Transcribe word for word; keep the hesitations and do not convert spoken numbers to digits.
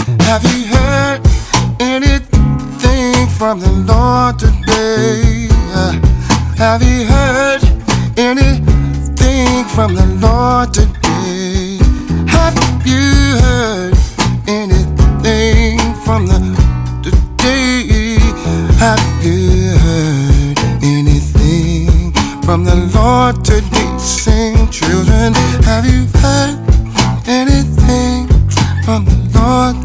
Have you heard anything from the Lord today? Uh, Have you heard anything from the Lord today? Have you heard anything from the today? Have you heard anything from the Lord today? Sing, children, have you heard anything from the Lord